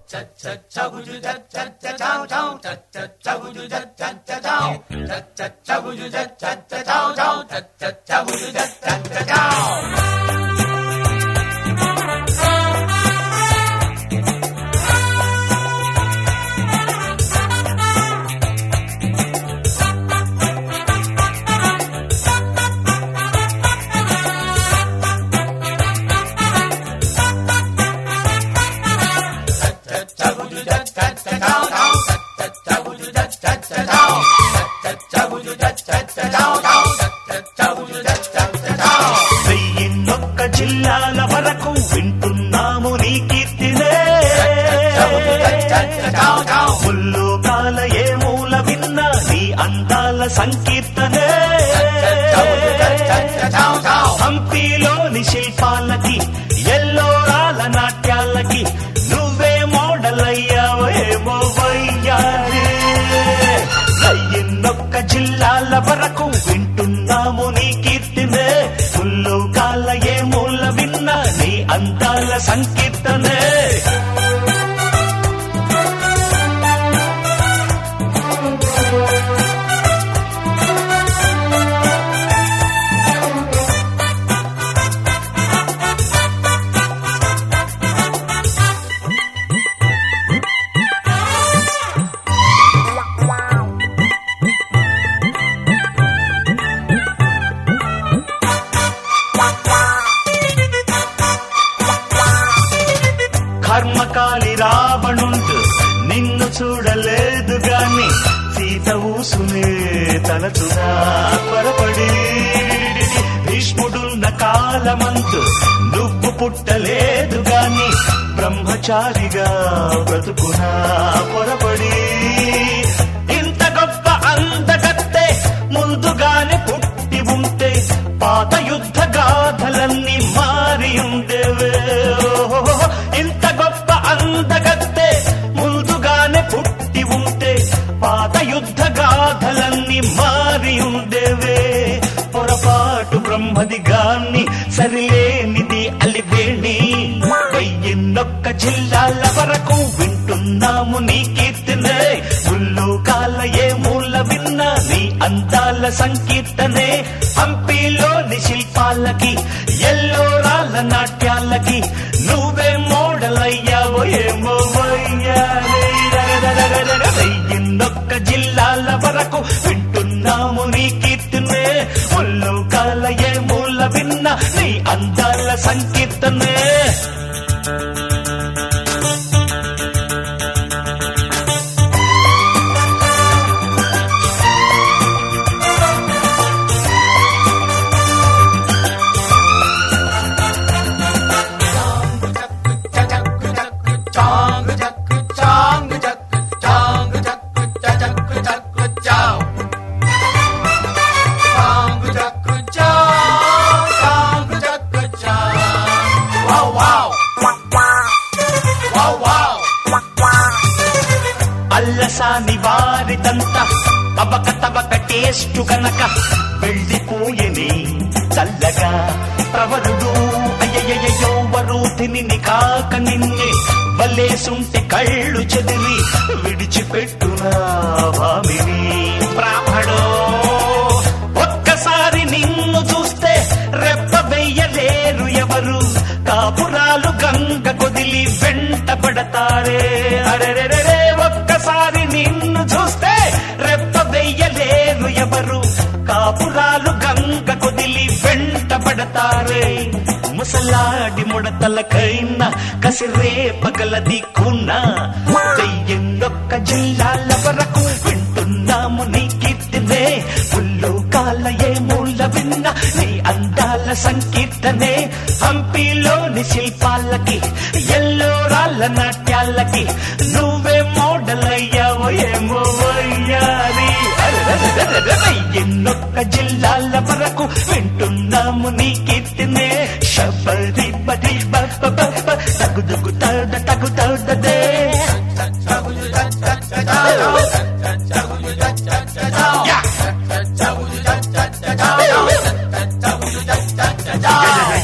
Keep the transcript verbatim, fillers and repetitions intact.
వెయ్యిన్నొక్క జిల్లాల వరకు వింటున్నాము నీ కీర్తినే, ముల్లోకాల ఏ మూల విన్నా నీ అందాల సంకీర్తనే. హంపీలోని శిల్పాలకి ఎల్లోరాల నాట్యాలకి నువ్వే మోడల్ అయ్యావేమో వయ్యారి. వెయ్యిన్నొక్క జిల్లాల వరకు వింటున్నాము నీ కీర్తినే, ముల్లోకాల ఏ మూల విన్నా నీ అందాల సంకీర్తనే. కర్మకాలి రావణుండు నిన్ను చూడలేదు గాని సీత ఊసునే తలచునా పరపడి. భీష్ముడున్న కాలమందు నువ్వు పుట్టలేదు గాని బ్రహ్మచారిగా బ్రతుకునా పొరపడి. ఇంత గొప్ప అందగత్తే ముందుగానే పుట్టి ఉంటే పాత యుద్ధ గాథలన్నీ మారి ఉండేవే. ఇంత గొప్ప అందగత్తే ముందుగానే పుట్టి ఉంటే పాత యుద్ధ గాథలన్నీ మారి ఉండేవే. పొరపాటు బ్రహ్మది గాన్ని సరిలేనిది అలివేణి. వెయ్యిన్నొక్క జిల్లాల వరకు వింటున్నాము నీ కీర్తనే, ముల్లోకాల ఏ మూల విన్నా నీ అందాల సంకీర్తనే. హంపీలోని శిల్పాలకి ఎల్లోరాల నాట్యాలకి నువ్వే మోడల్ అయ్యావో ఏమో వయ్యారి. వెయ్యిన్నొక్క జిల్లాల వరకు వింటున్నాము నీ కీర్తనే, ముల్లోకాల ఏ మూల విన్నా నీ అందాల సంకీర్తనే. అల్లసాని వారిదంత తబక తబక టేస్టు గనక వెళ్ళిపోయని చల్లగా ప్రవరుడు. అయ్యయ్యో వరూధిని కాక నిన్నే వలేసుంటే కళ్ళు చెదిరి విడిచిపెట్టునా భామిని. బ్రాహ్మడో ఒక్కసారి నిన్ను చూస్తే రెప్ప వెయ్యలేరు ఎవరు, కాపురాలు గంగ కొదిలి వెంట పడతారే. అరెరెరెరే ఒక్కసారి నిన్ను చూస్తే రెప్ప వెయ్యలేరు ఎవరు, కాపురాలు గంగ కొదిలి వెంట పడతారే. ముసలాడి ముడతలకైనా కసిరే పగలది కున్నా. వెయ్యిన్నొక్క జిల్లాల వరకు వింటున్నాము నీ కీర్తినే, ముల్లోకాల ఏ మూల విన్నా నీ అందాల సంకీర్తనే. హంపీలోని శిల్పాలకి ఎల్లోరాల నాట్యాలకి నువ్వే మోడల్ అయ్యావో ఏమో వయ్యారి. వెయ్యిన్నొక్క జిల్లాల వరకు వింటున్నాము నీ